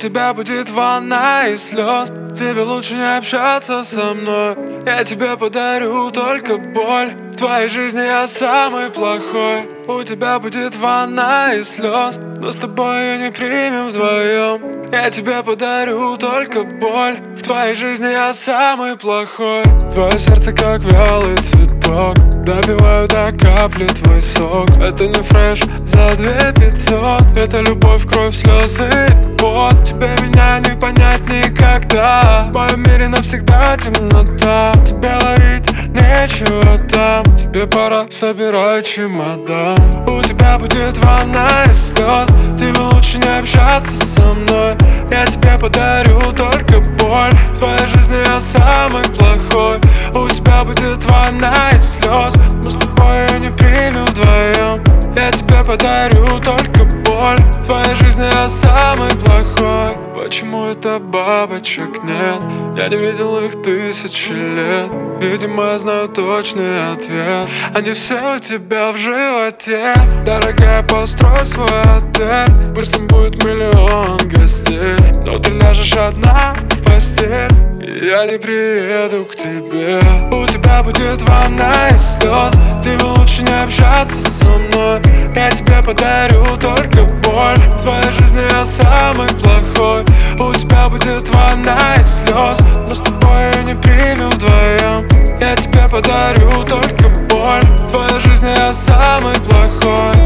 тебя будет ванна из слез. Тебе лучше не общаться со мной. Я тебе подарю только боль. В твоей жизни я самый плохой. У тебя будет ванна из слез, но с тобой ее не примем вдвоем. Я тебе подарю только боль. В твоей жизни я самый плохой. Твое сердце как вялый цветок, допиваю до капли твой сок. Это не фреш за 2500. Это любовь, кровь, слезы и пот. Тебе меня не понять никогда. В моем мире навсегда темнота. Тебе ловить нечего там. Тебе пора собирать чемодан. У тебя будет ванна из слез. Тебе лучше не общаться со мной. Я тебе подарю только боль. В твоей жизни я самый плохой. У тебя будет ванна из слез, мы с тобой ее не примем вдвоем. Я тебе подарю только боль. В твоей жизни я самый плохой. Почему это бабочек нет? Я не видел их 1000 лет. Видимо, я знаю точный ответ. Они все у тебя в животе. Дорогая, построй свой отель. Пусть там будет миллион гостей, но ты ляжешь одна в постель, и я не приеду к тебе. У тебя будет ванна из слез. Тебе лучше не общаться со мной. Я тебе подарю только боль. В твоей жизни я самый плохой. У тебя будет ванна из слез, но с тобой ее не примем вдвоем. Я тебе подарю только боль. В твоей жизни я самый плохой.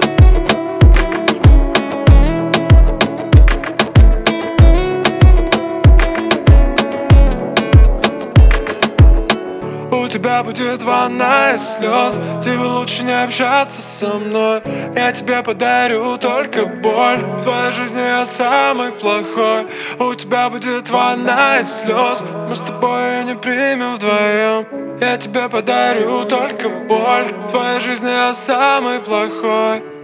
У тебя будет ванна из слез. Тебе лучше не общаться со мной. Я тебе подарю только боль. В твоей жизни я самый плохой. У тебя будет ванна из слез, мы с тобой ее не примем вдвоем. Я тебе подарю только боль. В твоей жизни я самый плохой.